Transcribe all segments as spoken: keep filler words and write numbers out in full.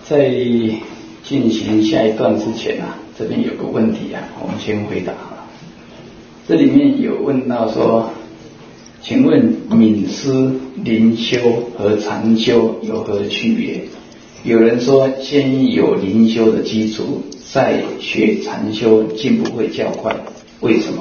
在进行下一段之前啊，这边有个问题啊，我们先回答。这里面有问到说，请问冥思、灵修和禅修有何区别？有人说，先有灵修的基础，再学禅修，进步会较快，为什么？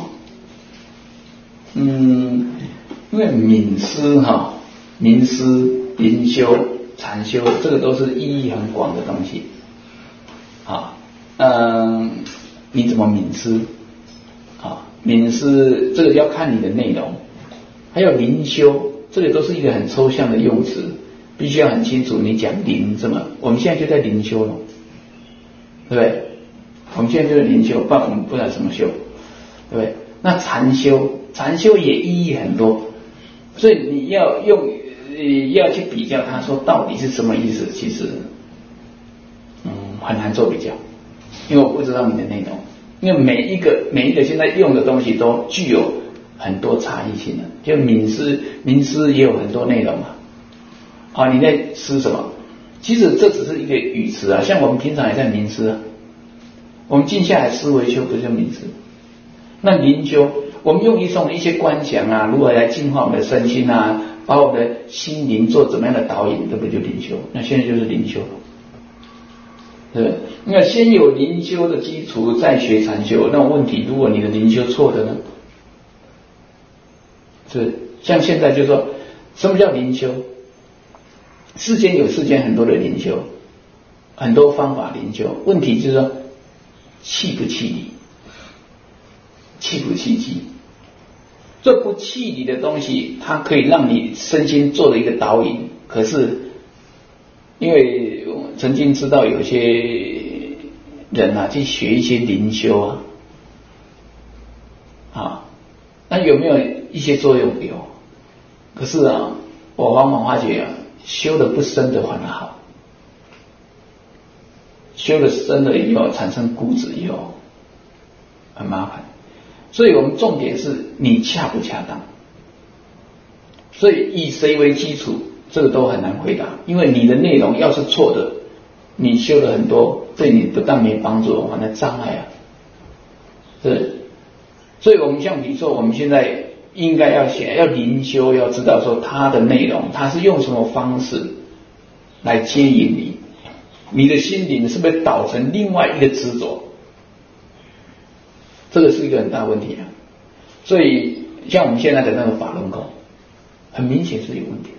嗯，因为冥思哈、冥思、灵修、禅修，这个都是意义很广的东西。啊，嗯，你怎么冥思？啊，冥思这个要看你的内容，还有灵修，这个都是一个很抽象的用词，必须要很清楚。你讲灵怎么？我们现在就在灵修了，对不对？我们现在就在灵修，不然我们不知道怎么修，对不对？那禅修，禅修也意义很多，所以你要用呃要去比较它，说到底是什么意思？其实，嗯，很难做比较，因为我不知道你的内容。因为每一个每一个现在用的东西都具有很多差异性的，就冥思冥思也有很多内容嘛。啊，你在思什么？其实这只是一个语词啊，像我们平常也在冥思啊。我们静下来思维修不是就冥思？那灵修，我们用一种一些观想啊，如何来净化我们的身心啊，把我们的心灵做怎么样的导引，这不就灵修？那现在就是灵修了。对，那先有灵修的基础，再学禅修。那问题，如果你的灵修错的呢？是像现在就说，什么叫灵修？世间有世间很多的灵修，很多方法灵修。问题就是说，气不气理，气不气机。这不气理的东西，它可以让你身心做的一个导引，可是因为我曾经知道有些人啊去学一些灵修啊，啊，那有没有一些作用？有。可是啊，我往往发觉啊，修的不深的反而好，修的深了以后产生固执以后很麻烦。所以我们重点是你恰不恰当。所以以谁为基础？这个都很难回答，因为你的内容要是错的，你修了很多，对你不但没帮助，反而障碍啊。是，所以我们像比如说，我们现在应该要写，要灵修，要知道说它的内容，它是用什么方式来接引你，你的心灵是不是导成另外一个执着？这个是一个很大问题啊。所以像我们现在的那个法轮功，很明显是有问题的。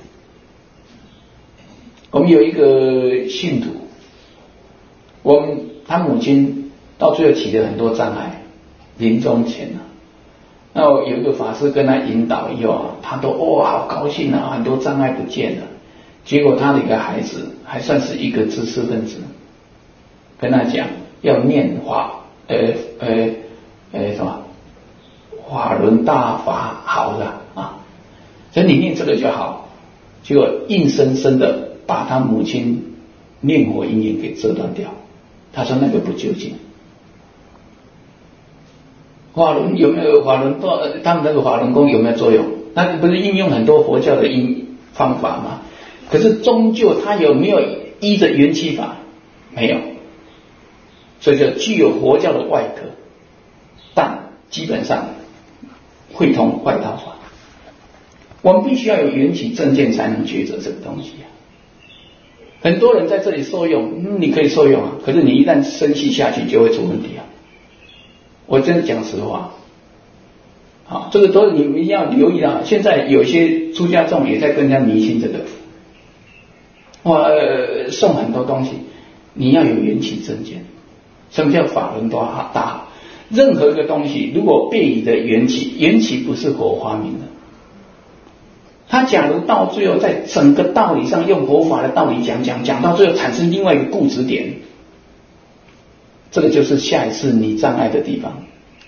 我们有一个信徒，我们他母亲到最后起了很多障碍，临终前啊，那有一个法师跟他引导以后啊，他都哇好高兴啊，很多障碍不见了。结果他的一个孩子还算是一个知识分子，跟他讲要念法，呃呃呃什么法轮大法好的啊，所以你念这个就好。结果硬生生的把他母亲念佛因缘给遮断掉。他说那个不究竟。法轮有没有法轮？他们那个法轮功有没有作用？那不是应用很多佛教的因方法吗？可是终究它有没有依着缘起法？没有。所以就具有佛教的外壳，但基本上会通外道法。我们必须要有缘起正见才能抉择这个东西啊。很多人在这里受用，嗯，你可以受用啊，可是你一旦生气下去就会出问题啊。我真的讲实话，好，这个都你们要留意啊。现在有些出家众也在跟人家迷信这个，我、呃、送很多东西，你要有缘起正见。什么叫法轮大法？任何一个东西，如果背离的缘起，缘起不是佛发明的。他假如到最后在整个道理上用佛法的道理讲讲讲到最后产生另外一个固执点，这个就是下一次你障碍的地方。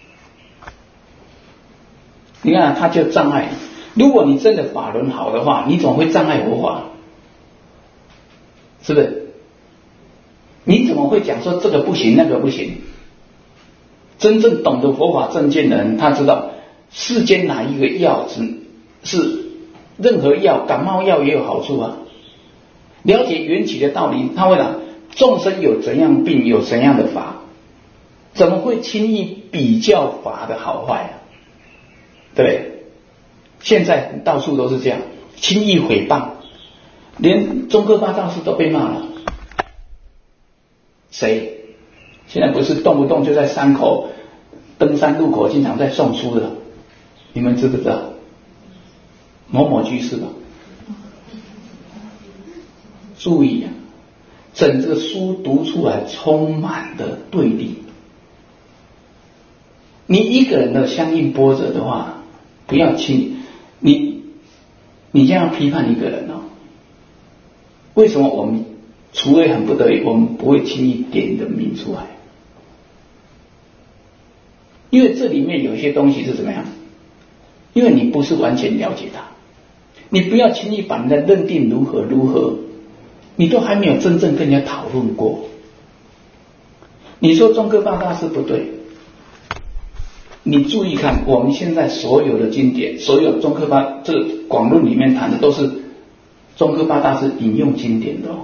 你看他就障碍，如果你真的法轮好的话，你总会障碍佛法，是不是？你怎么会讲说这个不行那个不行？真正懂得佛法正见的人，他知道世间哪一个药是是任何药，感冒药也有好处啊。了解缘起的道理，他会讲众生有怎样病，有怎样的法，怎么会轻易比较法的好坏啊？对不对？现在到处都是这样，轻易诽谤，连宗喀巴大师都被骂了。谁？现在不是动不动就在山口登山路口经常在送书的，你们知不知道？某某居士吧。注意啊，整个书读出来充满的对立。你一个人的相应波折的话，不要轻你你这样批判一个人哦。为什么我们除非很不得已，我们不会轻易点你的名出来？因为这里面有些东西是怎么样？因为你不是完全了解它，你不要轻易把人家认定如何如何，你都还没有真正跟人家讨论过。你说宗喀巴大师不对，你注意看，我们现在所有的经典，所有宗喀巴这个广论里面谈的都是宗喀巴大师引用经典的哦。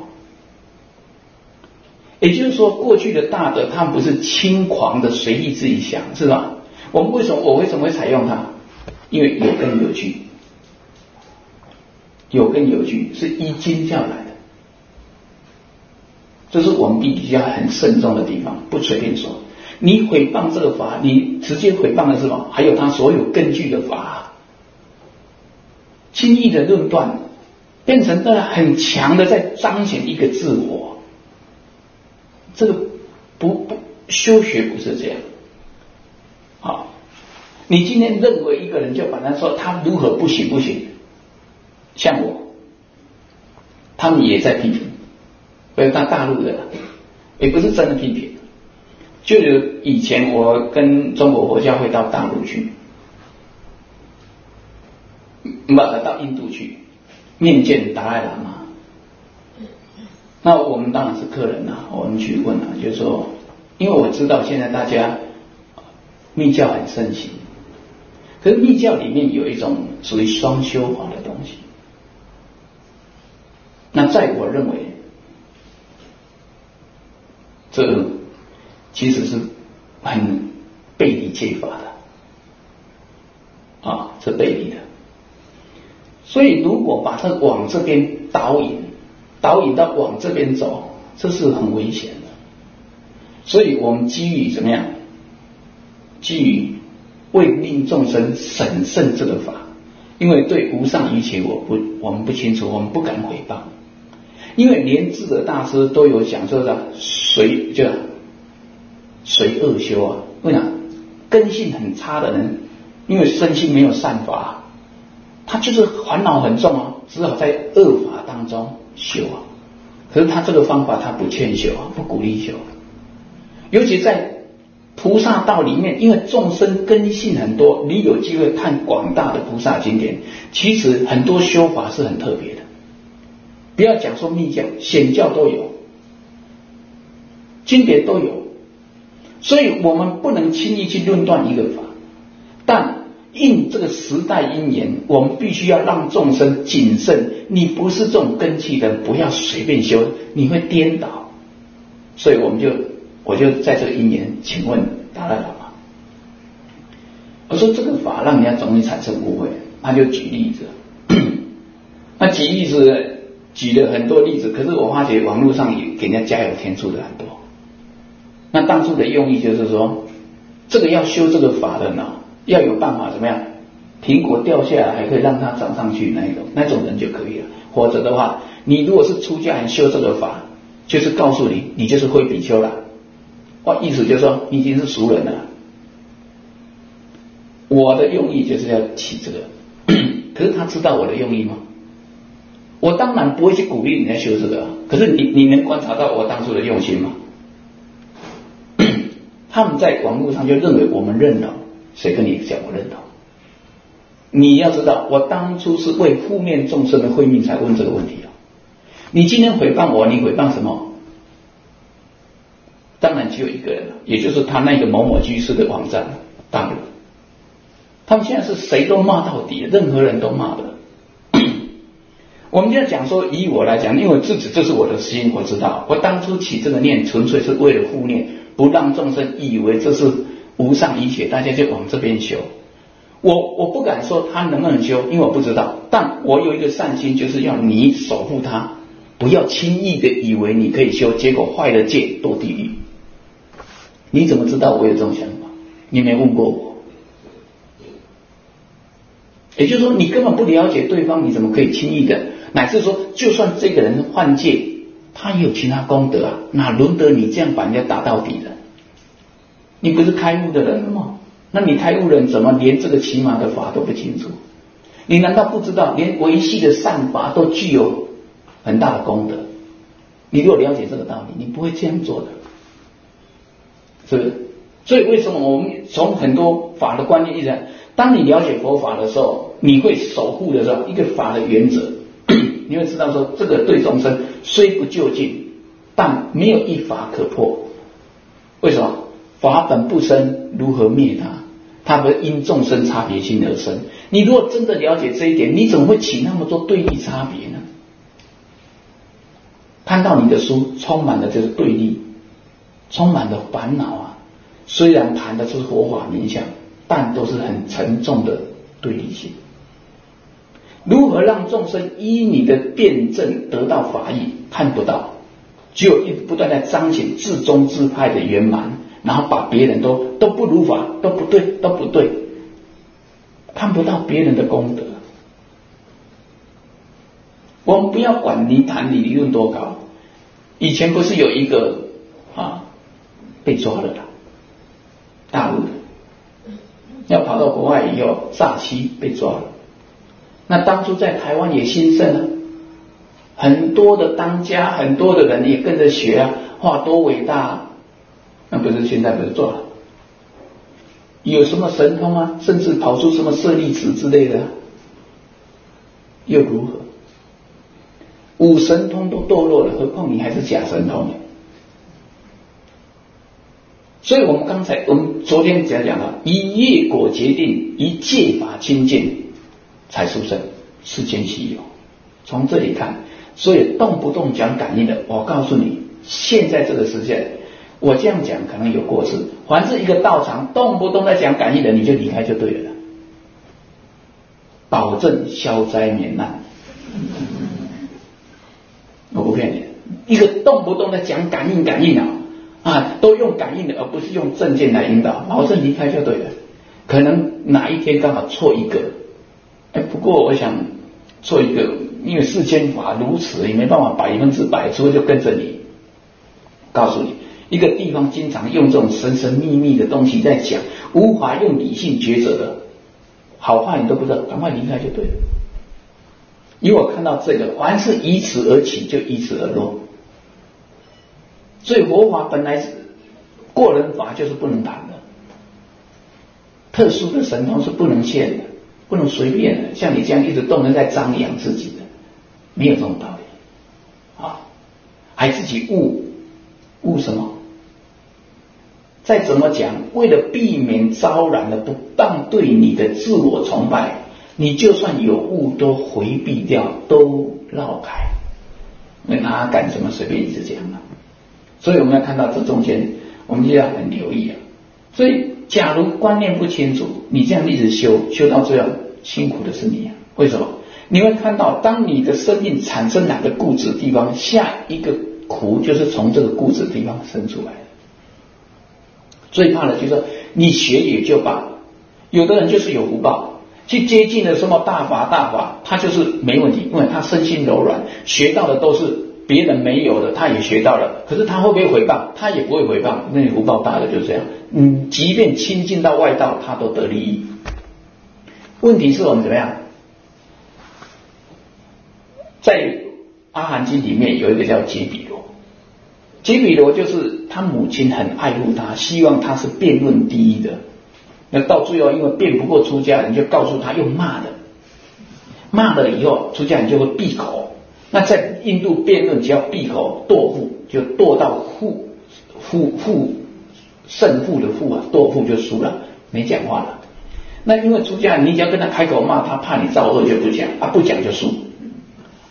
也就是说，过去的大德他们不是轻狂的随意自己想，是吧？我们为什么我为什么会采用它？因为有根有据，有根有据是依经教来的，这是我们比较很慎重的地方，不随便说。你诽谤这个法，你直接诽谤的是什么？还有他所有根据的法，轻易的论断，变成了很强的在彰显一个自我。这个不不修学不是这样。好，你今天认为一个人就把他说他如何不行不行，像我，他们也在批评，不是他大陆的，也不是真的批评。就有以前我跟中国佛教会到大陆去，不到印度去面见达赖喇嘛。那我们当然是客人啊，我们去问啊，就是说，因为我知道现在大家密教很盛行，可是密教里面有一种属于双修法的东西。那在我认为，这其实是很背离戒法的啊，是背离的。所以如果把它往这边导引，导引到往这边走，这是很危险的。所以我们基于怎么样？基于为令众生审慎这个法，因为对无上瑜伽我不我们不清楚，我们不敢诽谤。因为连智者大师都有讲说的随就随恶修啊，为啥？根性很差的人，因为身心没有善法，他就是烦恼很重啊，只好在恶法当中修啊。可是他这个方法他不劝修啊，不鼓励修。尤其在菩萨道里面，因为众生根性很多，你有机会看广大的菩萨经典，其实很多修法是很特别的。不要讲说密教，显教都有，经典都有，所以我们不能轻易去论断一个法，但应这个时代因缘，我们必须要让众生谨慎。你不是这种根器的，不要随便修，你会颠倒。所以我们就我就在这个因缘，请问达赖喇嘛，我说这个法让人家容易产生误会，他就举例子，那举例子。举了很多例子，可是我发觉网络上也给人家加油添醋的很多。那当初的用意就是说，这个要修这个法的呢，要有办法怎么样？苹果掉下来还可以让它长上去，那一种那种人就可以了。否则的话，你如果是出家人修这个法，就是告诉你，你就是会比丘了。我意思就是说，你已经是俗人了。我的用意就是要起这个，可是他知道我的用意吗？我当然不会去鼓励你来修这个，可是你你能观察到我当初的用心吗？他们在网络上就认为我们认同，谁跟你讲我认同？你要知道，我当初是为负面众生的慧命才问这个问题啊。你今天诽谤我，你诽谤什么？当然只有一个人了，也就是他那个某某居士的网站大陆，他们现在是谁都骂到底，任何人都骂的。 我们就要讲说，以我来讲，因为自己这是我的心，我知道，我当初起这个念，纯粹是为了护念，不让众生以为这是无上医学，大家就往这边修。我我不敢说他能不能修，因为我不知道，但我有一个善心，就是要你守护他，不要轻易的以为你可以修，结果坏了戒堕地狱。你怎么知道我有这种想法？你没问过我。也就是说，你根本不了解对方，你怎么可以轻易的？乃至说，就算这个人犯戒，他也有其他功德啊，哪轮得你这样把人家打到底的？你不是开悟的人吗？那你开悟人怎么连这个起码的法都不清楚？你难道不知道，连维系的善法都具有很大的功德？你如果了解这个道理，你不会这样做的，是不是？所以为什么我们从很多法的观念一直，当你了解佛法的时候，你会守护的时候，一个法的原则，你会知道说，这个对众生虽不究竟，但没有一法可破。为什么？法本不生，如何灭它？它不是因众生差别性而生。你如果真的了解这一点，你怎么会起那么多对立差别呢？看到你的书充满了就是对立，充满了烦恼啊。虽然谈的是佛法名相，但都是很沉重的对立性。如何让众生依你的辩证得到法益？看不到，只有一不断在彰显自宗自派的圆满，然后把别人都都不如法，都不对，都不对，看不到别人的功德。我们不要管你谈理论多高，以前不是有一个啊被抓了啦，大陆的要跑到国外以后诈欺被抓了。那当初在台湾也兴盛了，很多的当家，很多的人也跟着学啊，哇，多伟大啊！那不是现在不是做了？有什么神通啊？甚至跑出什么舍利子之类的，又如何？五神通都堕落了，何况你还是假神通呢？所以我们刚才我们昨天讲讲了，以业果决定，以戒法清净才殊胜，世间稀有。从这里看，所以动不动讲感应的，我告诉你，现在这个时间，我这样讲可能有过失。凡是一个道场动不动在讲感应的，你就离开就对了，保证消灾免难。我不骗你，一个动不动在讲感应感应啊，啊，都用感应的，而不是用正见来引导，保证离开就对了。可能哪一天刚好错一个，哎，不过我想错一个，因为世间法如此，也没办法百分之百，除非就跟着你。告诉你，一个地方经常用这种神神秘秘的东西在讲，无法用理性抉择的，好坏你都不知道，赶快离开就对了。因为我看到这个，凡是以此而起，就以此而落。所以佛法本来是过人法，就是不能谈的，特殊的神通是不能现的，不能随便的。像你这样一直动人在张扬自己的，没有这种道理啊！还自己悟悟什么？再怎么讲，为了避免招染了不当对你的自我崇拜，你就算有悟都回避掉，都绕开。那哪敢什么随便一直讲啊？所以我们要看到这中间，我们就要很留意啊。所以，假如观念不清楚，你这样一直修，修到最后，辛苦的是你啊。为什么？你会看到，当你的生命产生哪个固执的地方，下一个苦就是从这个固执的地方生出来的。最怕的就是你学也就罢，有的人就是有福报，去接近了什么大法大法，他就是没问题，因为他身心柔软，学到的都是别人没有的，他也学到了。可是他会不会回报？他也不会回报，那福报大的就是这样。嗯，即便亲近到外道，他都得利益。问题是我们怎么样？在阿含经里面有一个叫杰比罗，杰比罗就是他母亲很爱护他，希望他是辩论第一的。那到最后因为辩不过出家人，就告诉他用骂的，骂了以后出家人就会闭口。那在印度辩论，只要闭口堕负，就堕到负负负胜负的负啊，堕负就输了，没讲话了。那因为出家人，你只要跟他开口骂他，怕你造恶就不讲啊，不讲就输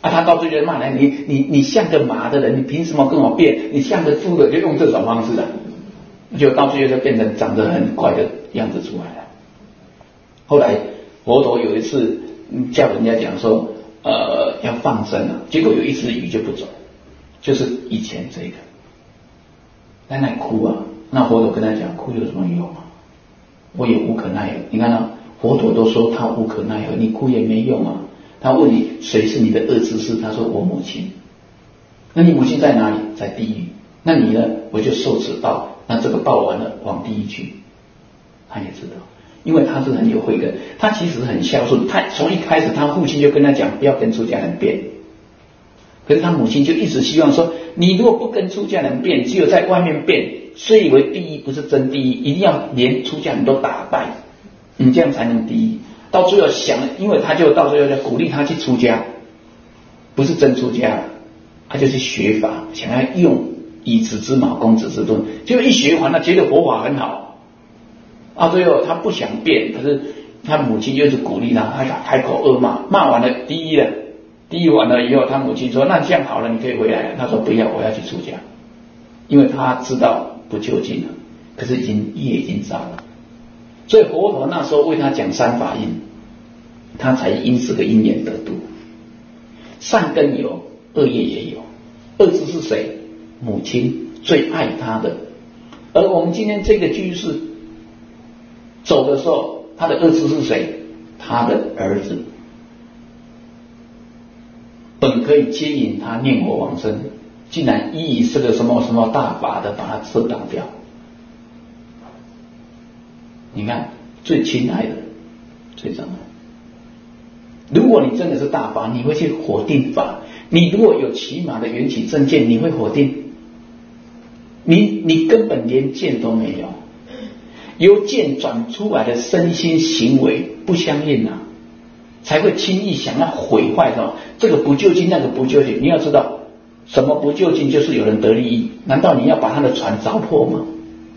啊，他到最后就骂人，你你你像个马的人，你凭什么跟我辩？你像个猪的，就用这种方式啊，就到最后就变成长得很怪的样子出来了。后来佛陀有一次叫人家讲说，呃，要放生了，结果有一只鱼就不走，就是以前这个，在那里哭啊。那佛陀跟他讲，哭有什么用啊？我也无可奈何。你看到、啊、佛陀都说他无可奈何，你哭也没用啊。他问你谁是你的恶知识，他说我母亲。那你母亲在哪里？在地狱。那你呢？我就受此报，那这个报完了往地狱去。他也知道，因为他是很有慧根，他其实很孝顺，他从一开始他父亲就跟他讲不要跟出家人辩，可是他母亲就一直希望说，你如果不跟出家人辩，只有在外面辩，虽以为第一不是真第一，一定要连出家人都打败，你这样才能第一。到最后想，因为他就到最后就鼓励他去出家，不是真出家，他就去学法，想要用以子之矛攻子之盾，结果一学完了，觉得佛法很好，啊，最后他不想变，可是他母亲又是鼓励他，他开口恶骂，骂完了第一了，第一完了以后，他母亲说：“那这样好了，你可以回来了。”他说：“不要，我要去出家，因为他知道不究竟了，可是已经业已经造了。”所以佛陀那时候为他讲三法印，他才因这个因缘得度。善根有，恶业也有。恶知是谁？母亲最爱他的。而我们今天这个居士走的时候，他的恶知是谁？他的儿子。本可以接引他念佛往生，竟然依以这个什么什么大法的把他遮挡掉。你看，最亲爱的，最重要。如果你真的是大法，你会去否定法；你如果有起码的缘起正见，你会否定？你你根本连见都没有，由见转出来的身心行为不相应啊，才会轻易想要毁坏的。这个不究竟，那个不究竟。你要知道，什么不究竟，就是有人得利益。难道你要把他的船凿破吗？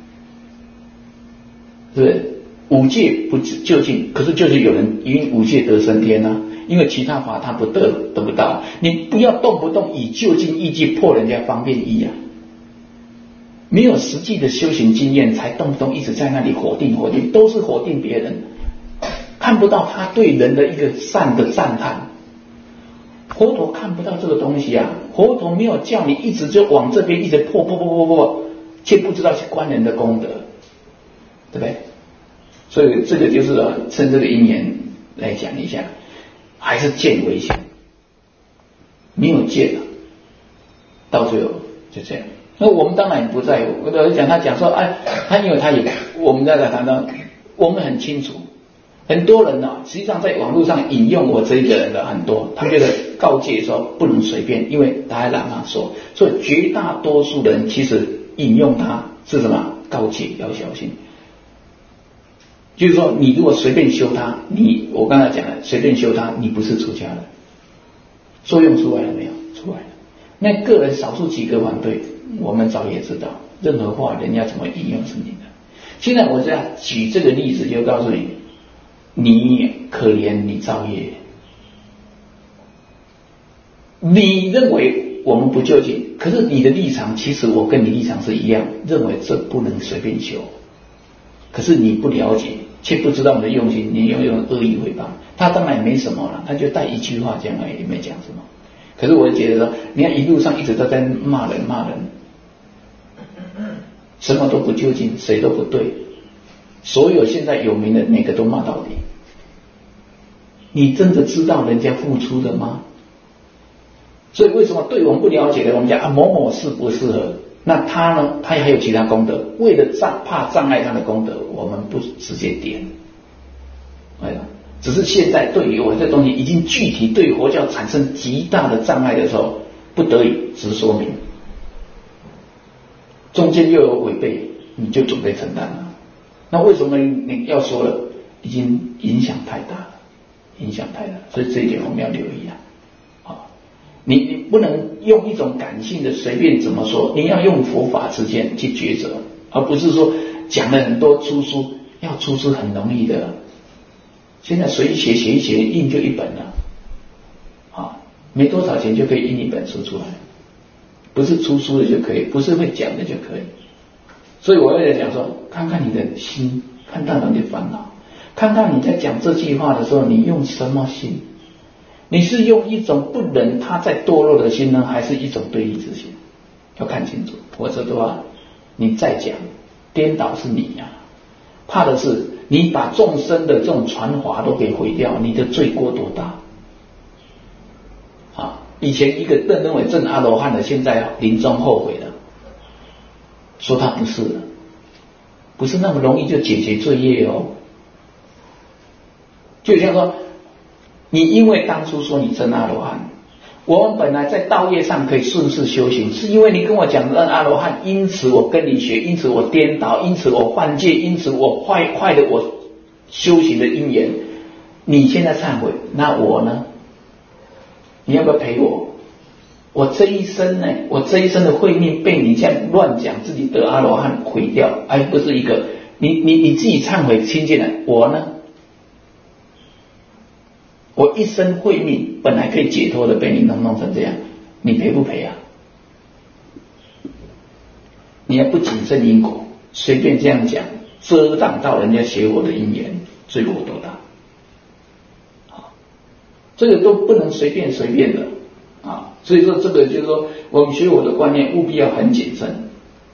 对不对？五戒不究竟，可是就是有人因五戒得升天啊，因为其他法他不得得不到。你不要动不动以究竟意界破人家方便意啊，没有实际的修行经验，才动不动一直在那里否定否定，都是否定别人，看不到他对人的一个善的赞叹。佛陀看不到这个东西啊，佛陀没有叫你一直就往这边一直破破破破破，却不知道是观人的功德，对不对？所以这个就是啊，趁这个因缘来讲一下，还是见为先，没有见了，到最后就这样。那我们当然不在乎，我讲他讲说，哎，他因为他也，我们在谈到，我们很清楚，很多人呢、啊，实际上在网络上引用我这一个人的很多，他觉得告诫说不能随便，因为达赖喇嘛说，所以绝大多数人其实引用他是什么？告诫要小心。就是说，你如果随便修它，你我刚才讲了，随便修它，你不是出家人。作用出来了没有？出来了。那个人少数几个反对，我们早也知道，任何话人家怎么引用是你的。现在我在举这个例子，就告诉你，你可怜你造业，你认为我们不究竟，可是你的立场，其实我跟你立场是一样，认为这不能随便修。可是你不了解，却不知道你的用心，你又用恶意诽谤他，当然也没什么了，他就带一句话讲而已，也没讲什么。可是我觉得说，你看一路上一直都在骂人骂人，什么都不究竟，谁都不对，所有现在有名的每个都骂到底。你真的知道人家付出的吗？所以为什么对我们不了解的，我们讲啊某某适不适合？那他呢？他还有其他功德，为了障怕障碍他的功德，我们不直接点。哎呀，只是现在对于我这东西已经具体对佛教产生极大的障碍的时候，不得已直说明。中间又有违背，你就准备承担了。那为什么你要说了？已经影响太大了，影响太大，所以这一点我们要留意啊。你你不能用一种感性的随便怎么说，你要用佛法之间去抉择，而不是说讲了很多出书，要出书很容易的，现在随写写一写印就一本了，啊， 没多少钱就可以印一本书出来，不是出书的就可以，不是会讲的就可以。所以我要讲说，看看你的心，看看你的烦恼，看看你在讲这句话的时候，你用什么心？你是用一种不忍他在堕落的心呢，还是一种对立之心？要看清楚，否则的话，你再讲颠倒是你呀、啊，怕的是你把众生的这种传法都给毁掉，你的罪过多大啊！以前一个认认为证阿罗汉的，现在临终后悔了，说他不是了，不是那么容易就解决罪业哦。就像说，你因为当初说你证阿罗汉，我们本来在道业上可以顺势修行，是因为你跟我讲证阿罗汉，因此我跟你学，因此我颠倒，因此我犯戒，因此我坏坏了我修行的因缘。你现在忏悔，那我呢？你要不要陪我？我这一生呢，我这一生的慧命被你这样乱讲，自己得阿罗汉毁掉，而不是一个你你你自己忏悔亲近了，我呢？我一生慧命本来可以解脱的，被你弄弄成这样，你赔不赔啊？你要不谨慎因果，随便这样讲，遮挡到人家学我的因缘，罪过多大？好，这个都不能随便随便的啊！所以说，这个就是说，我们学我的观念务必要很谨慎。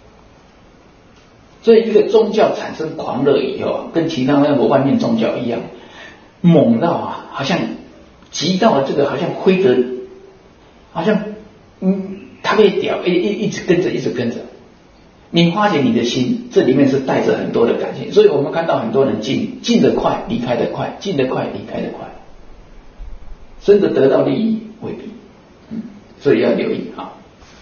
所以，一个宗教产生狂热以后，跟其他那个外面宗教一样。猛到啊，好像急到了这个，好像挥得，好像嗯，他被屌，一一一直跟着，一直跟着。你发现你的心，这里面是带着很多的感情，所以我们看到很多人进进得快，离开得快，进得快，离开得快，真的得到利益未必，嗯，所以要留意啊。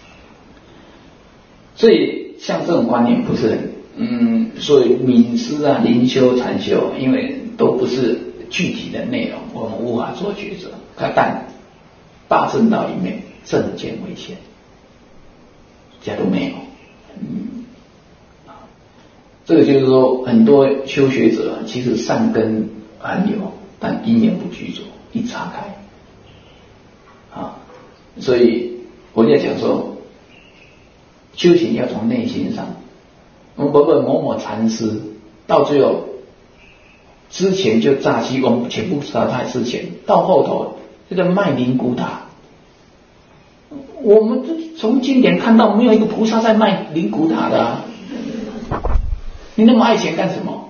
所以像这种观念不是很，嗯，所以冥思啊、灵修、禅修，因为都不是具体的内容，我们无法做抉择。但大正道里面正见为先，假如没有，嗯，这个就是说，很多修学者其实善根安有，但因缘不具足，一岔开，啊，所以我在讲说，修行要从内心上。我们不问某某禅师，到最后。之前就诈欺，我们全部知道他之前，到后头这个卖灵骨塔，我们从经典看到没有一个菩萨在卖灵骨塔的啊！你那么爱钱干什么？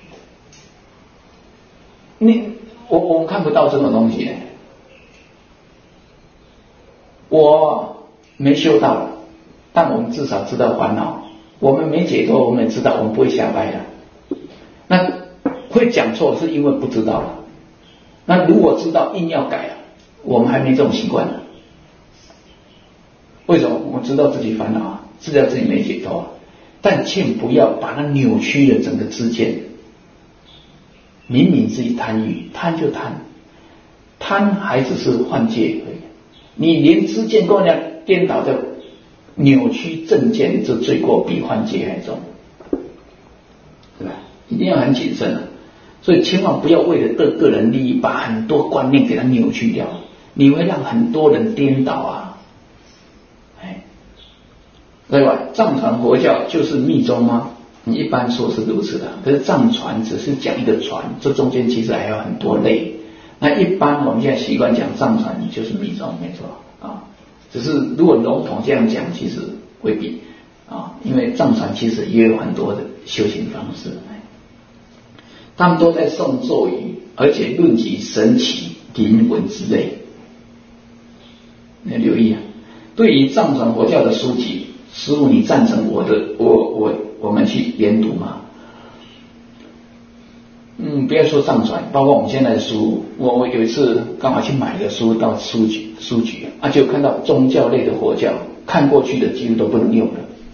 你我我们看不到这种东西，我没修到了，但我们至少知道烦恼，我们没解脱，我们也知道我们不会下拜的。那会讲错是因为不知道了，那如果知道硬要改，我们还没这种习惯呢。为什么？我知道自己烦恼啊，知道自己没解脱啊，但请不要把它扭曲了整个知见。明明自己贪欲，贪就贪，贪还只是幻界而已。你连知见跟人家颠倒的扭曲正见，这罪过比幻界还重，对吧？一定要很谨慎啊！所以千万不要为了个个人利益，把很多观念给它扭曲掉，你会让很多人颠倒啊！哎，对吧？藏传佛教就是密宗吗？你一般说是如此的，可是藏传只是讲一个传，这中间其实还有很多类。那一般我们现在习惯讲藏传就是密宗，没错啊。只是如果笼统这样讲，其实未必啊，因为藏传其实也有很多的修行方式。他们都在诵咒语，而且论及神奇灵文之类。你要留意啊！对于藏传佛教的书籍，师父你赞成我的，我我我们去研读吗？嗯，不要说藏传，包括我们现在的书，我我有一次刚好去买个书到书局书局啊，就看到宗教类的佛教，看过去的几乎都不能用了。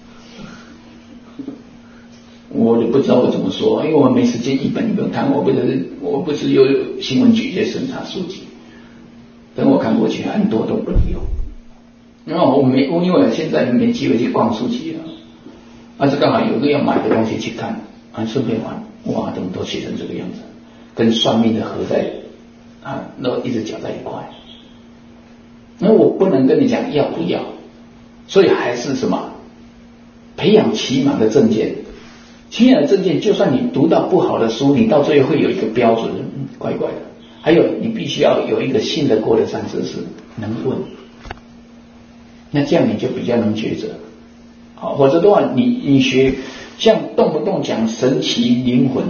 我也不知道我怎么说，因为我没时间一本一本看，我不是我不是有新闻局在审查书籍，等我看过去很多都不能用。然后我没，因为我现在没机会去逛书籍了，啊，是刚好有个要买的东西去看，啊，顺便玩，哇，怎么都写成这个样子，跟算命的合在啊，都一直搅在一块。 那我不能跟你讲要不要，所以还是什么？培养起码的正见。起码的正见，就算你读到不好的书，你到最后会有一个标准，嗯，怪怪的。还有，你必须要有一个信得过的善知识，能问。那这样你就比较能抉择。好，否则的话，你你学像动不动讲神奇灵魂，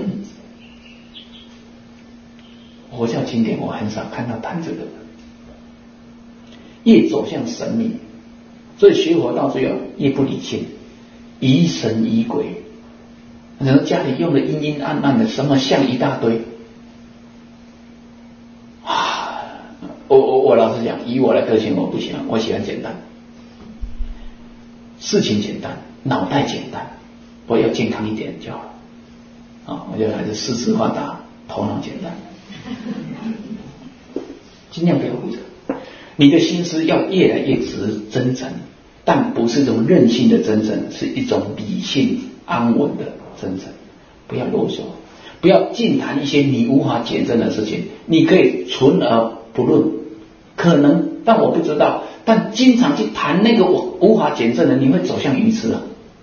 佛教经典我很少看到谈这个。越走向神秘，所以学佛到最后越不理性，疑神疑鬼。然后家里用的阴阴暗暗的，什么像一大堆。啊，我我我老实讲，以我的个性，我不喜欢，我喜欢简单，事情简单，脑袋简单，我要健康一点就好了。啊，我就还是四肢发达，头脑简单，尽量不要复杂。你的心思要越来越直真诚，但不是一种任性的真诚，是一种理性安稳的真诚。不要啰嗦，不要尽谈一些你无法检证的事情。你可以存而不论，可能，但我不知道。但经常去谈那个我无法检证的，你会走向愚痴啊。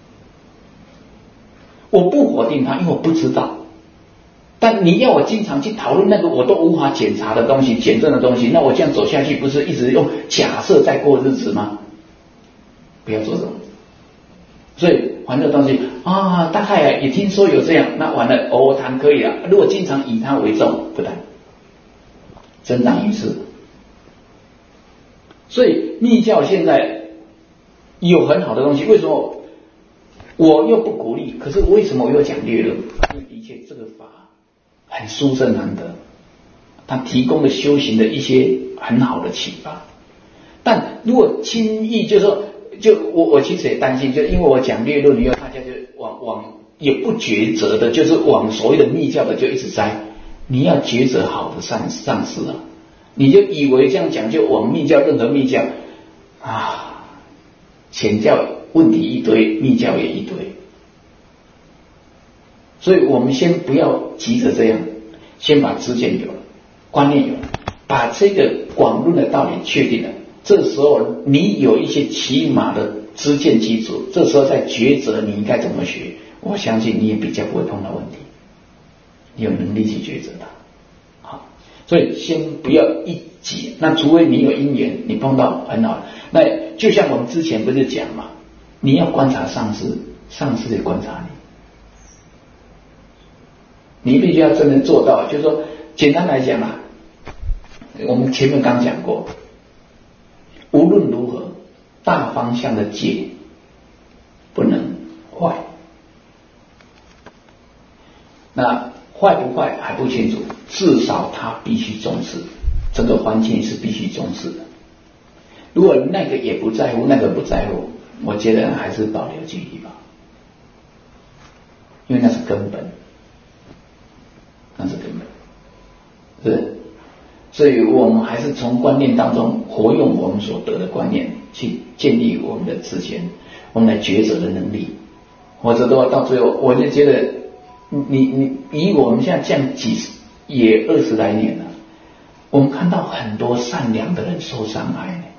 我不否定它，因为我不知道。但你要我经常去讨论那个我都无法检查的东西、检证的东西，那我这样走下去，不是一直用假设在过日子吗？不要做这种。所以玩这东西啊，大概也听说有这样，那完了偶尔谈可以了。如果经常以它为重，不谈，增长愚痴。所以密教现在有很好的东西，为什么我又不鼓励？可是为什么我又讲略论？因为的确这个法很殊胜难得，它提供了修行的一些很好的启发。但如果轻易就说，就我我其实也担心，就因为我讲略论以后，大家就往往也不抉择的，就是往所谓的密教的就一直栽。你要抉择好的善善事啊，你就以为这样讲就往密教，任何密教啊，显教问题一堆，密教也一堆。所以我们先不要急着这样，先把知见有了，观念有了，把这个广论的道理确定了，这时候你有一些起码的知见基础，这时候再抉择你应该怎么学，我相信你也比较不会碰到问题，你有能力去抉择它。好，所以先不要一急，那除非你有因缘，你碰到很好，那就像我们之前不是讲嘛，你要观察上师，上师也观察你，你必须要真正做到，就是说简单来讲啊，我们前面刚讲过，无论如何大方向的戒不能坏，那坏不坏还不清楚，至少他必须重视，整个环境是必须重视的。如果那个也不在乎，那个不在乎，我觉得还是保留距离吧，因为那是根本，那是根本，是。所以我们还是从观念当中活用我们所得的观念，去建立我们的知见，我们来抉择的能力。或者的话，到最后我就觉得，你你以我们现在这样几十也二十来年了，我们看到很多善良的人受伤害呢，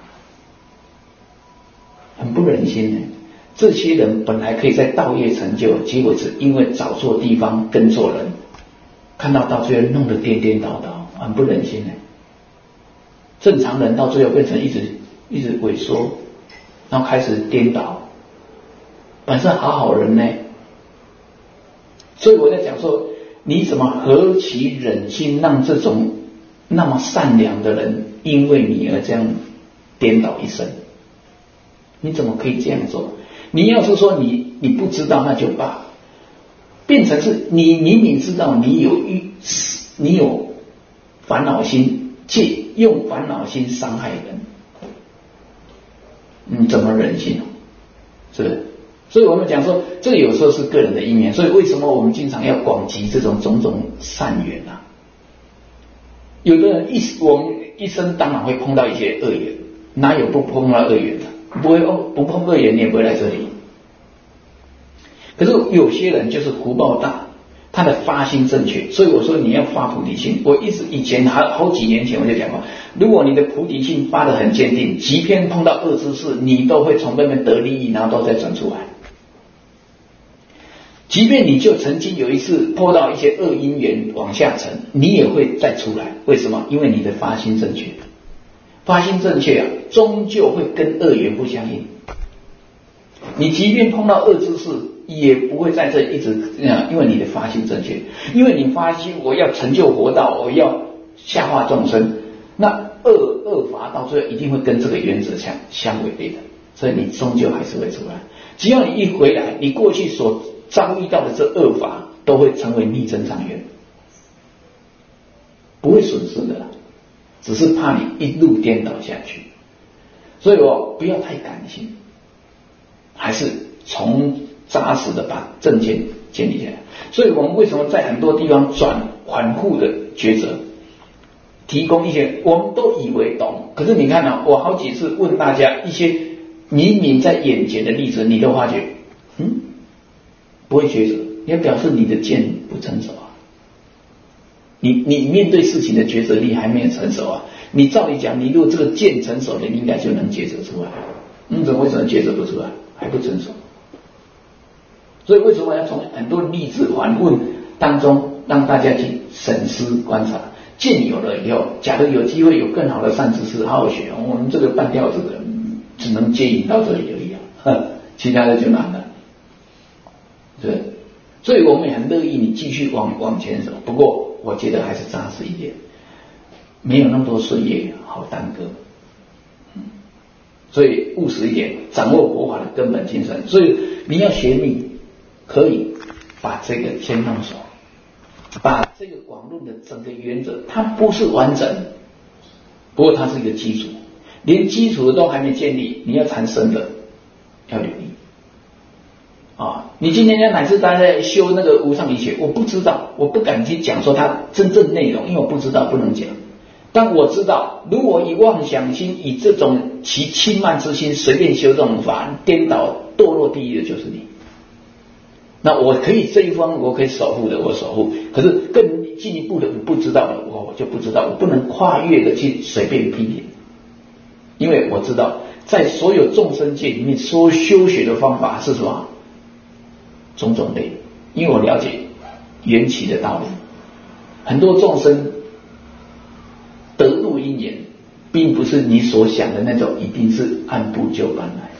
很不忍心呢。这些人本来可以在道业成就，结果是因为找错地方跟错人，看到到最后弄得颠颠倒倒，很不忍心呢。正常人到最后变成一直一直萎缩，然后开始颠倒，本身好好人呢。所以我在讲说，你怎么何其忍心让这种那么善良的人因为你而这样颠倒一生？你怎么可以这样做？你要是说你你不知道那就罢，变成是你明明知道你有你有烦恼心，借用烦恼心伤害人，你怎么忍心？是不是？所以我们讲说，这有时候是个人的因缘。所以为什么我们经常要广集这种种种善缘啊？有的人一我们一生当然会碰到一些恶缘，哪有不碰到恶缘的？不会哦，不碰恶缘你也不会来这里。可是有些人就是福报大， 他的发心正确，所以我说你要发菩提心。我一直以前好好几年前我就讲过，如果你的菩提心发得很坚定，即便碰到恶知识，你都会从那边得利益，然后都再转出来。即便你就曾经有一次碰到一些恶因缘往下沉，你也会再出来。为什么？因为你的发心正确，发心正确啊，终究会跟恶缘不相应。你即便碰到恶知识，也不会在这一直，因为你的发心正确，因为你发心我要成就佛道，我要下化众生，那恶恶法到最后一定会跟这个原则相相违背的，所以你终究还是会出来。只要你一回来，你过去所遭遇到的这恶法都会成为逆增长缘，不会损失的，只是怕你一路颠倒下去。所以我不要太感性，还是从扎实的把正见建立起来。所以我们为什么在很多地方转反复的抉择，提供一些我们都以为懂，可是你看啊，我好几次问大家一些明明在眼前的例子，你都发觉嗯不会抉择，也表示你的见不成熟啊。你你面对事情的抉择力还没有成熟啊。你照理讲，你如果这个见成熟了，你应该就能抉择出来。你怎么为什么抉择不出来？还不成熟。所以为什么要从很多例子反问当中让大家去审思观察？见有了以后，假如有机会有更好的善知识好好学，我们这个半吊子的只能接引到这里而已啊，其他的就难了。对，所以我们也很乐意你继续往往前走，不过我觉得还是扎实一点，没有那么多岁月好耽搁。嗯，所以务实一点，掌握佛法的根本精神。所以你要学密，可以把这个先弄熟，把这个广论的整个原则，它不是完整，不过它是一个基础，连基础都还没建立，你要谈深的要留意。啊，你今天要乃至大家在修那个无上瑜伽，我不知道，我不敢去讲说它真正内容，因为我不知道，不能讲。但我知道，如果以妄想心，以这种其轻慢之心随便修这种法，颠倒堕落地狱的就是你。那我可以这一方我可以守护的，我守护，可是更进一步的我不知道的，我就不知道，我不能跨越的去随便批评，因为我知道在所有众生界里面，所有修学的方法是什么？种种类，因为我了解缘起的道理，很多众生得入因缘，并不是你所想的那种一定是按部就班来，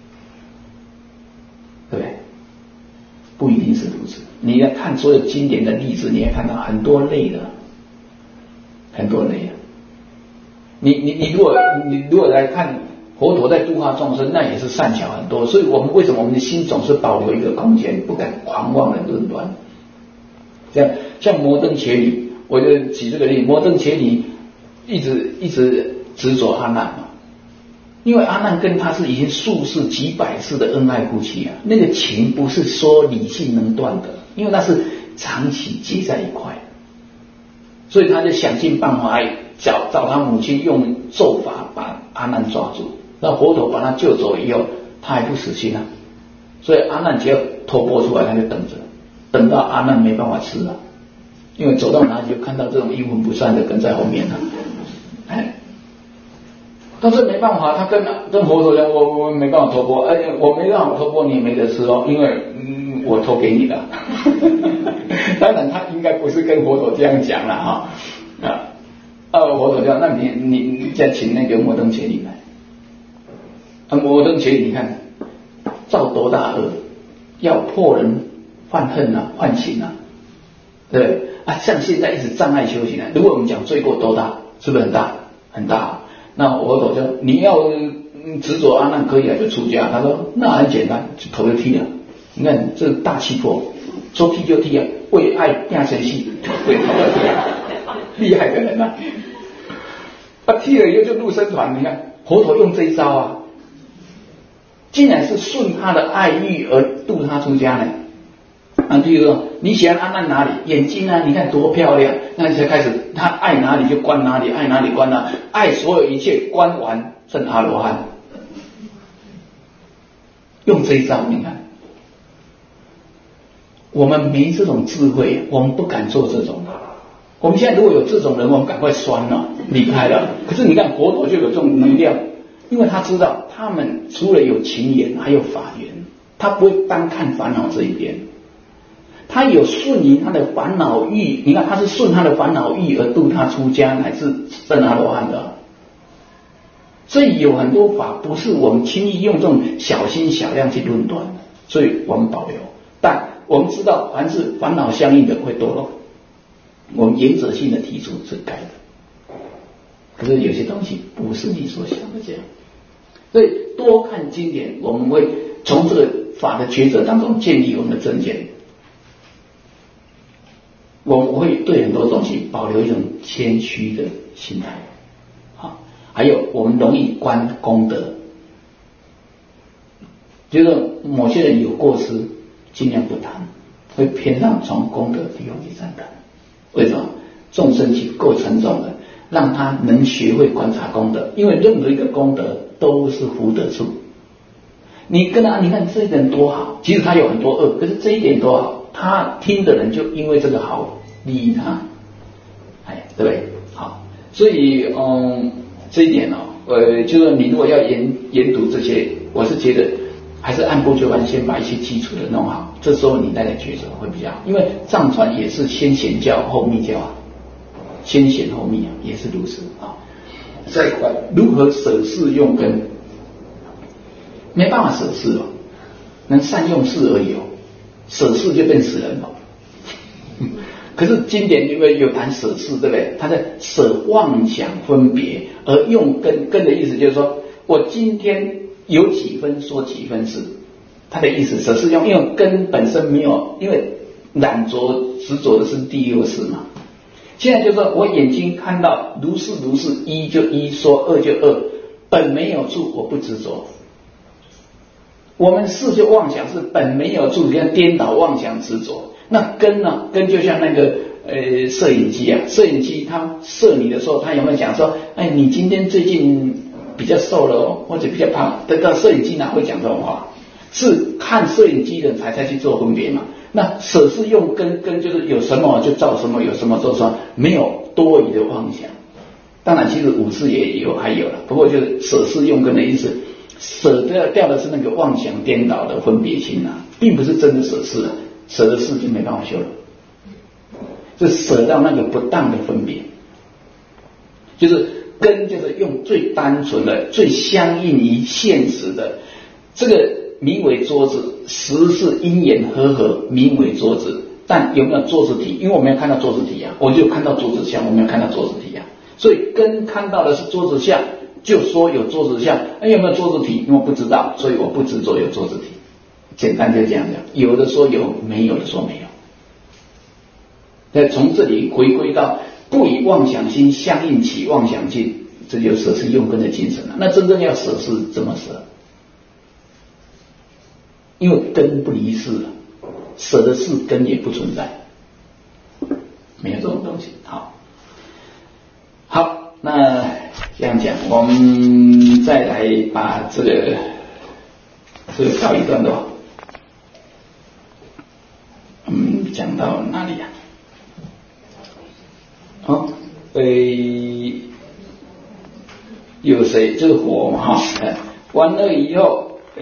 对不对？不一定是如此。你要看所有经典的例子，你也看到很多类的，很多类的。你你你如果你如果来看佛陀在度化众生，那也是善巧很多。所以我们为什么我们的心总是保留一个空间，不敢狂妄的论断？这样像摩登伽女，我就举这个例，摩登伽女一直一直执着阿难嘛，因为阿难跟他是已经数世几百世的恩爱夫妻啊，那个情不是说理性能断的，因为那是长期结在一块，所以他就想尽办法找找他母亲用咒法把阿难抓住。那佛陀把他救走以后，他还不死心啊，所以阿难只要头破出来，他就等着，等到阿难没办法吃了，因为走到哪里就看到这种阴魂不散的跟在后面了，哎，但是没办法，他跟跟佛陀讲，我我没办法托钵，哎，我没办法托钵，你也没得吃哦，因为嗯我托给你的。当然他应该不是跟佛陀这样讲了哈啊，啊佛陀讲，那你你你再请那个摩登伽女来。啊，摩登伽女，你看造多大恶，要破人犯恨啊，犯情啊，对不对啊？像现在一直障碍修行啊，如果我们讲罪过多大，是不是很大很大？那佛陀就你要执着阿难可以啊，就出家。他说那很简单，头就剃了。你看这大气魄，说剃就剃啊，为爱变成戏，对，头就剃啊，厉害的人啊！他剃了以后就入僧团，你看佛陀用这一招啊。竟然是顺他的爱欲而度他出家呢？啊，比如说你喜欢阿难哪里？眼睛啊，你看多漂亮，那你才开始他爱哪里就观哪里，爱哪里观哪里，爱所有一切观完证阿罗汉。用这一招，你看我们没这种智慧，我们不敢做这种。我们现在如果有这种人，我们赶快酸了，离开了。可是你看佛陀就有这种能量，因为他知道他们除了有情缘，还有法缘，他不会单看烦恼这一边，他有顺应他的烦恼欲。你看他是顺他的烦恼欲而度他出家，乃至证阿罗汉的。所以有很多法不是我们轻易用这种小心小量去论断的，所以我们保留。但我们知道，凡是烦恼相应的会堕落。我们原则性的提出是改的，可是有些东西不是你所想的这样，所以多看经典，我们会从这个法的抉择当中建立我们的正见。我们会对很多东西保留一种谦虚的心态，好，还有我们容易观功德，就是某些人有过失，尽量不谈，会偏向从功德地方去谈谈。为什么？众生起够沉重的，让他能学会观察功德，因为任何一个功德都是福德处。你跟他，你看这一点多好，即使他有很多恶，可是这一点多好，他听的人就因为这个好利益他，哎，对不对？好，所以嗯，这一点哦，呃，就是你如果要研研读这些，我是觉得还是按部就班，先把一些基础的弄好，这时候你再来抉择会比较好。因为藏传也是先显教后密教啊，先显后密啊，也是如此啊。再一块，如何舍事用根？没办法舍事哦，能善用事而已哦，舍事就变死人了。可是经典因为有谈舍事，对不对？他在舍妄想分别，而用根。根的意思就是说，我今天有几分说几分是，他的意思舍事用，因为根本身没有，因为染着执着的是第六识嘛。现在就是说我眼睛看到如是如是，一就一说，二就二，本没有处，我不执着。我们事就妄想是本没有处，像颠倒妄想执着。那根呢？根就像那个呃摄影机啊，摄影机它摄你的时候，它有没有讲说，哎，你今天最近比较瘦了哦，或者比较胖？这个摄影机哪会讲这种话？是看摄影机的人才才去做分别嘛。那舍事用根，根就是有什么就造什么，有什么做什么，没有多余的妄想。当然，其实五事也有还有了，不过就是舍事用根的意思，舍掉掉的是那个妄想颠倒的分别心啊，并不是真的舍事啊，舍的事就没办法修了，是舍掉那个不当的分别，就是根就是用最单纯的、最相应于现实的这个。名为桌子，实是因缘和合，名为桌子。但有没有桌子体？因为我没有看到桌子体啊，我就看到桌子相，我没有看到桌子体啊。所以跟看到的是桌子相，就说有桌子相。哎，有没有桌子体？因为我不知道，所以我不执着有桌子体。简单就这样讲，有的说有，没有的说没有。那从这里回归到不以妄想心相应起妄想境，这就舍是用根的精神了。那真正要舍是怎么舍？因为根不离事了，舍的事根也不存在，没有这种东西。好，好，那这样讲，我们再来把这个这个告一段落。嗯，讲到哪里呀、啊？哦，呃，有谁？这个火嘛哈，完了以后，呃。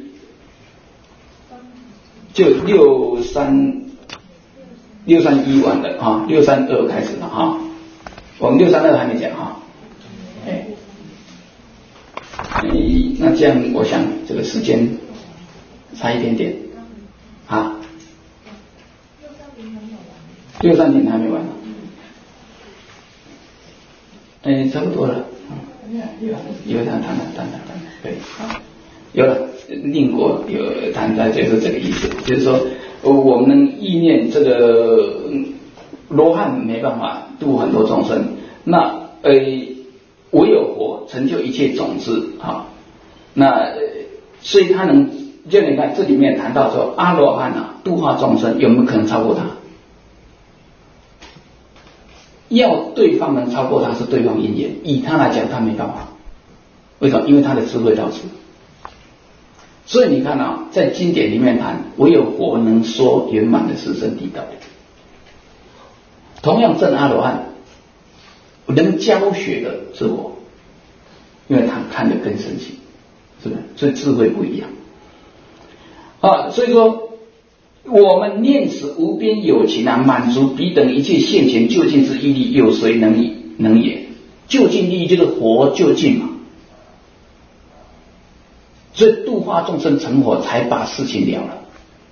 就六三六三一完的啊，六三二开始了哈。我们六三二还没讲哈。哎，那这样我想这个时间差一点点啊。六三零还没完呢。哎，差不多了。有有谈谈谈谈谈，对啊。有了，令国有谈的就是这个意思，就是说我们意念这个罗汉没办法度很多众生，那呃唯有佛成就一切种子啊，那所以他能，就你看这里面谈到说阿罗汉啊度化众生有没有可能超过他？要对方能超过他是对方因缘，以他来讲他没办法，为什么？因为他的智慧到此。 所以你看啊，在经典里面谈，唯有佛能说圆满的四圣谛道理。同样证阿罗汉，能教学的是我，因为他看得更深细，是不是？所以智慧不一样啊。所以说，我们念此无边有情啊，满足彼等一切现前究竟之义力，有谁能以能也？究竟利益就是活究竟嘛。所以度化众生成佛，才把事情了了。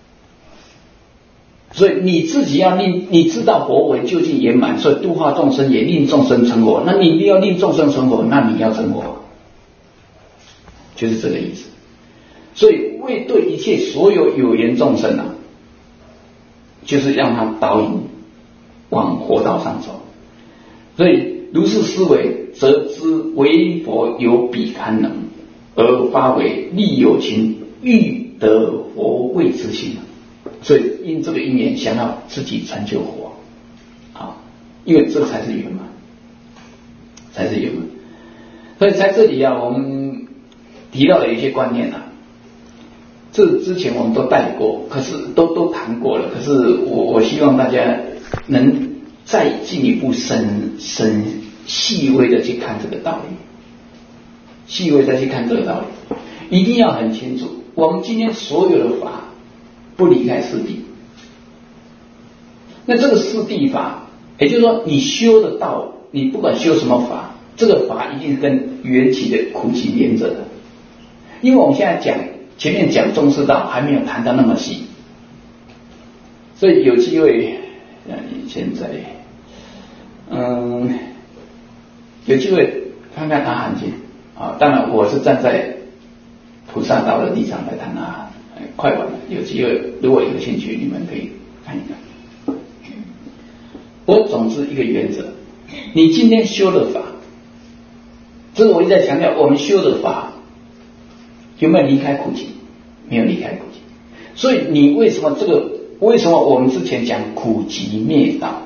所以你自己要令你知道佛为究竟圆满，所以度化众生也令众生成佛。那你要令众生成佛，那你要成佛，就是这个意思。所以为对一切所有有缘众生啊，就是让他导引往活道上走。所以如是思维，则知唯佛有彼堪能，而发为利有情，欲得佛位之心。所以因这个因缘，想要自己成就佛啊，因为这才是圆满，才是圆满。所以在这里啊，我们提到了一些观念啊，这之前我们都带过，可是都都谈过了。可是我我希望大家能再进一步深深细微的去看这个道理，细微再去看这个道理，一定要很清楚。我们今天所有的法不离开四谛，那这个四谛法，也就是说你修的道，你不管修什么法，这个法一定是跟缘起的苦集连着的。因为我们现在讲前面讲中士道还没有谈到那么细，所以有机会，你现在，嗯，有机会看看阿含经啊。当然我是站在菩萨道的立场来谈阿含，快完了，有机会如果有兴趣，你们可以看一看。我总之一个原则，你今天修的法，这是我一直在强调，我们修的法有没有离开苦集？没有离开苦集。所以你为什么这个？为什么我们之前讲苦集灭道？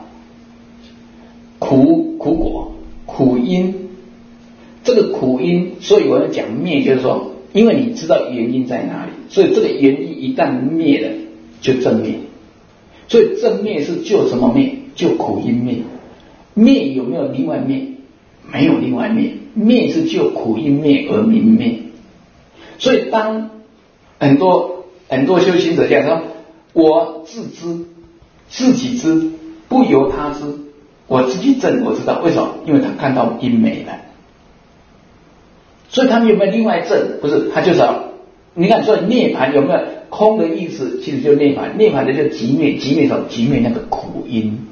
苦苦果、苦因，这个苦因，所以我要讲灭，就是说，因为你知道原因在哪里，所以这个原因一旦灭了，就正灭。所以正灭是就什么灭？就苦因灭。灭有没有另外灭？没有另外灭。灭是就苦因灭而明灭。所以当很多很多修行者讲说，我自知自己知，不由他知，我自己证我知道，为什么？因为他看到因没了。所以他们有没有另外证？不是，他就是要你看，所以涅槃有没有空的意思？其实就涅槃，涅槃的就寂灭，寂灭什么？寂灭那个苦因。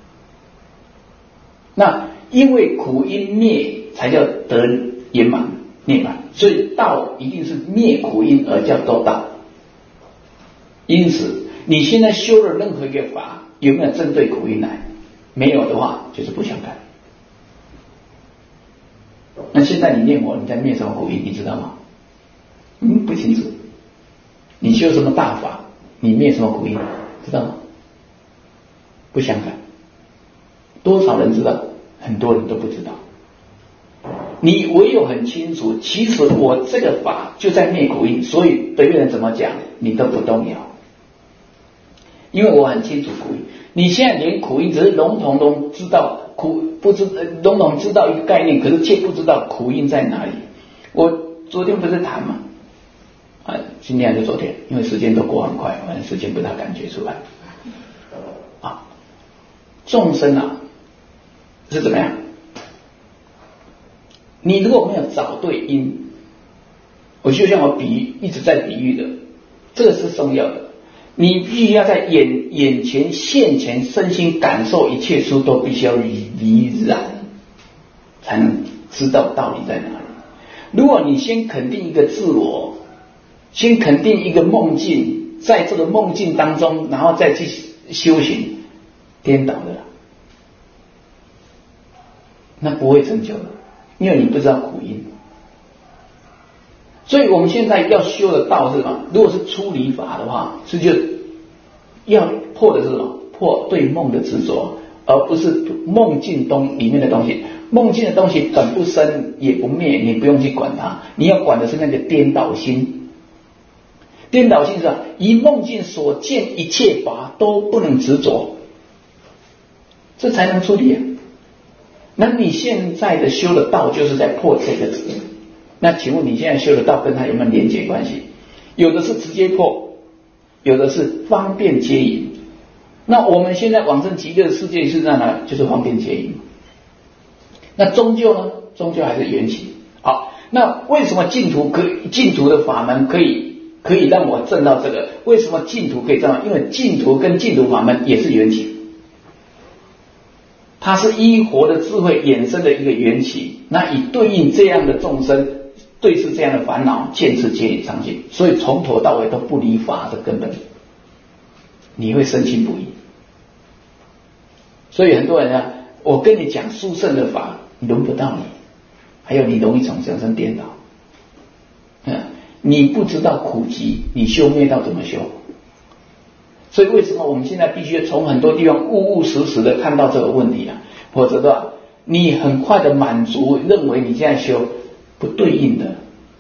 那因为苦因灭，才叫得圆满涅槃。所以道一定是灭苦因而叫做道。因此，你现在修了任何一个法，有没有针对苦因来？没有的话，就是不相干。那现在你念我，你在灭什么苦因？你知道吗？嗯，不清楚。你修什么大法？你灭什么苦因？知道吗？不相干。多少人知道？很多人都不知道。你唯有很清楚，其实我这个法就在灭苦因，所以别人怎么讲，你都不动摇。因为我很清楚苦因，你现在连苦因只是笼统中知道苦，不知笼统知道一个概念，可是却不知道苦因在哪里。我昨天不是谈吗？啊，今天还是昨天，因为时间都过很快，反正时间不大感觉出来。啊，众生啊是怎么样？你如果没有找对因，我就像我比喻一直在比喻的，这个是重要的。你必须要在眼眼前现前身心感受一切处都必须要理理然，才能知道道理在哪里。如果你先肯定一个自我，先肯定一个梦境，在这个梦境当中，然后再去修行，颠倒的了，那不会成就的，因为你不知道苦因。所以我们现在要修的道是什么？如果是出离法的话，是就要破的是什么？破对梦的执着，而不是梦境东里面的东西。梦境的东西本不生也不灭，你不用去管它，你要管的是那个颠倒心。 颠倒性是吧？以梦境所见一切法都不能执着，这才能出离啊。那你现在的修的道就是在破这个执。那请问你现在修的道跟它有没有连结关系？有的是直接破，有的是方便接引。那我们现在往生极乐世界是在哪？就是方便接引。那终究呢？终究还是缘起。好，那为什么净土可以净土的法门可以可以让我证到这个？为什么净土可以证到？因为净土跟净土法门也是缘起，它是依活的智慧衍生的一个缘起，那以对应这样的众生，对治这样的烦恼，见智接引上去，所以从头到尾都不离法的根本，你会深信不疑。所以很多人啊，我跟你讲殊胜的法，轮不到你，还有你容易从生生颠倒。嗯，你不知道苦集，你修灭道怎么修？所以为什么我们现在必须从很多地方务务实实的看到这个问题啊？否则的话，你很快的满足，认为你现在修不对应的。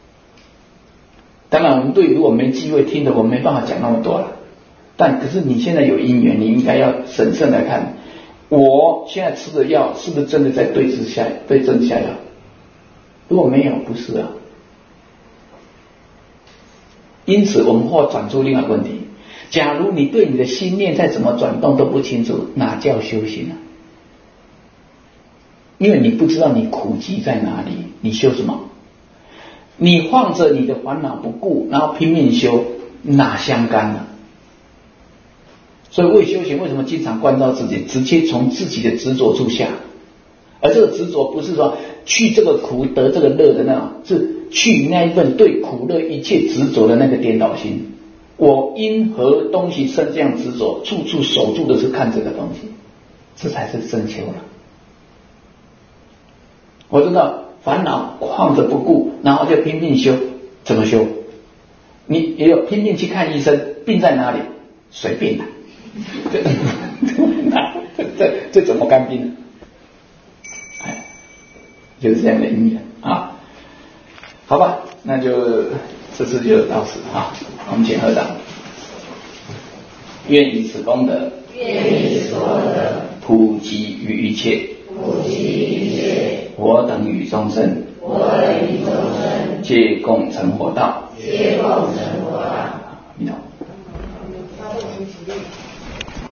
当然，我们对如果没机会听的，我们没办法讲那么多了。但可是你现在有因缘，你应该要审慎来看。我现在吃的药是不是真的在对治下对症下药？如果没有，不是啊。因此，我们或转出另外一个问题：假如你对你的心念再怎么转动都不清楚，哪叫修行啊？因为你不知道你苦集在哪里，你修什么？你放着你的烦恼不顾，然后拼命修，哪相干呢？所以为修行，为什么经常关照自己，直接从自己的执着处下？而这个执着不是说去这个苦得这个乐的那种，是去那一份对苦乐一切执着的那个颠倒心。我因何东西生这样执着，处处守住的是看这个东西，这才是真修了。我知道烦恼放着不顾，然后就拼命修，怎么修？你也有拼命去看医生，病在哪里？随便啦。这这这怎么干病呢？哎，就是这样的因缘啊。好吧，那就这次就到此啊。我们请合掌。愿以此功德， 愿以此功德普及于一切， 普及于一切我等与众生， 我等与众生皆共成佛道， 皆共成佛道。 弥陀。